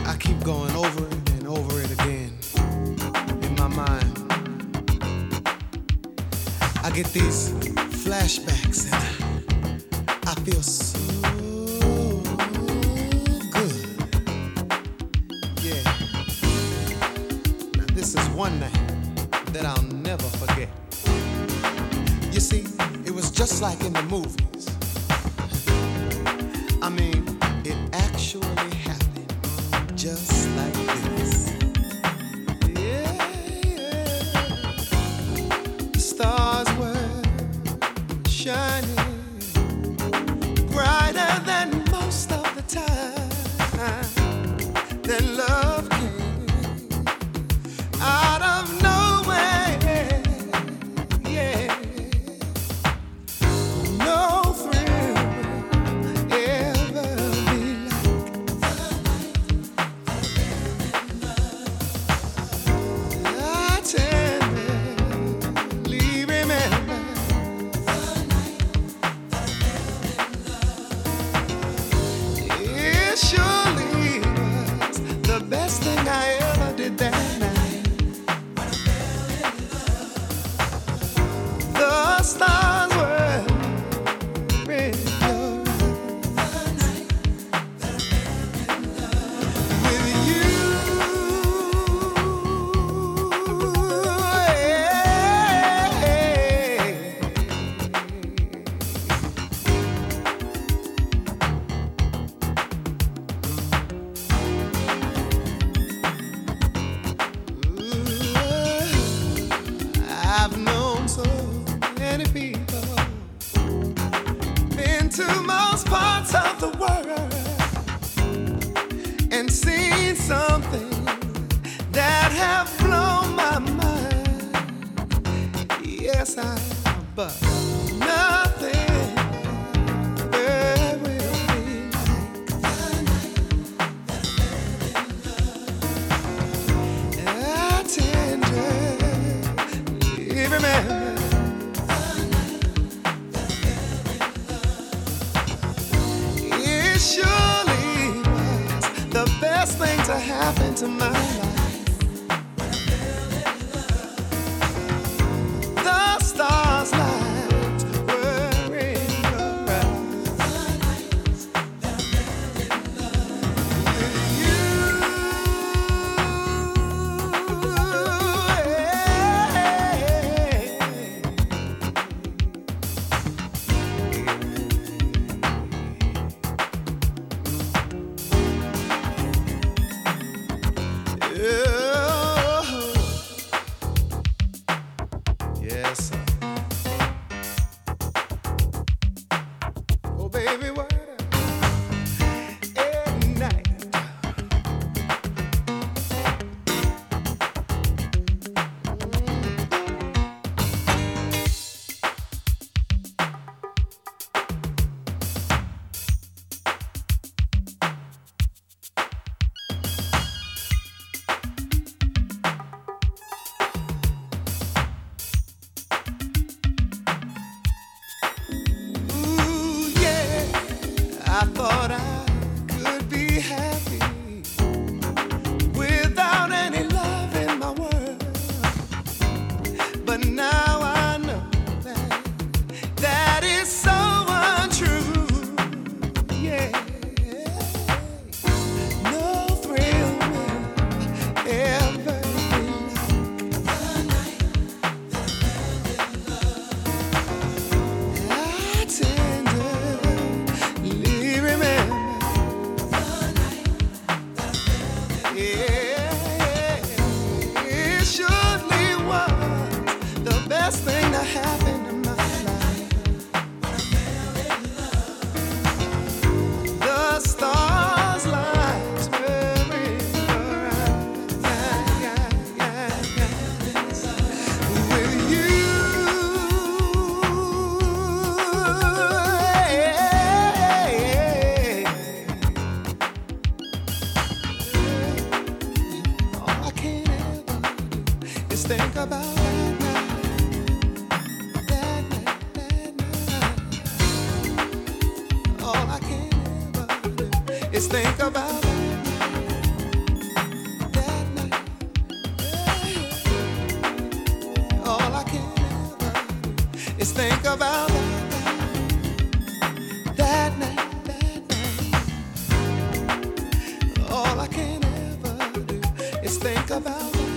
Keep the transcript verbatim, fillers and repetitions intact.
I keep going over it and over it again in my mind. I get these flashbacks and I, I feel so good. Yeah. Now this is one night that I'll never forget. You see, it was just like in the movies. I mean, it actually happened just like this. Yeah, yeah. The stars were shining brighter than most of the time. Then love came out of nowhere. Yeah. No thrill ever be like I tenderly remember it surely was the best thing I ever did that night. The stars were in your eyes with you. I've known so many people, been to most parts of the world, and seen something that have blown my mind. Yes, I have, but nothing there will be like I tenderly remember. It surely was the best thing to happen to my life. The stars' lights were in your eyes. With you, yes, sir. Oh, baby, what a night. Ooh, yeah, I thought I could be happy without any love in my world, but now I know that that is so untrue. Yeah, no thrill will ever be like I tenderly remember. Yeah, it surely was the best thing that happened in my life. The stars' lights were in your eyes. With you, all I can ever do is think about that night, that night, that night. All I can ever do is think about that night. about that night, that night. All I can ever do is think about